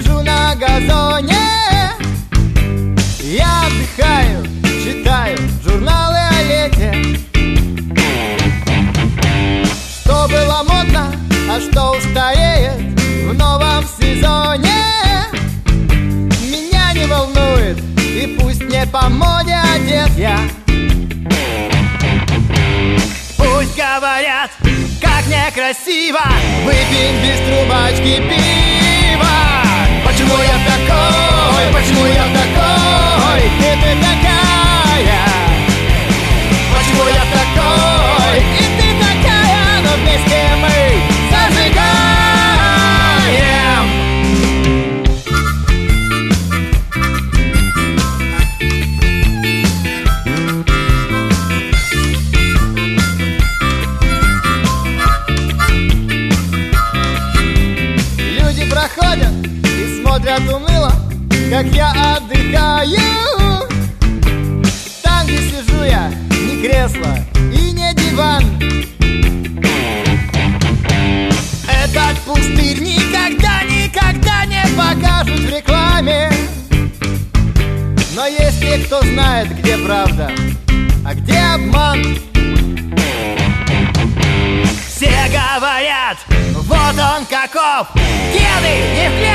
сижу на газоне. Я отдыхаю, читаю журналы о лете. Что было модно, а что устареет в новом сезоне, меня не волнует, и пусть не по моде одет я. Пусть говорят, как некрасиво выпить без трубочки пива. Почему я такой, почему я такой, и ты такая? Почему я такой, и ты такая, но вместе мы зажигаем. Люди проходят и смотрят уныло, как я отдыхаю. Там, где сижу я, не кресло и не диван. Этот пустырь никогда, никогда не покажут в рекламе. Но есть те, кто знает, где правда, а где обман. Все говорят, вот он каков, кеды не в клетку.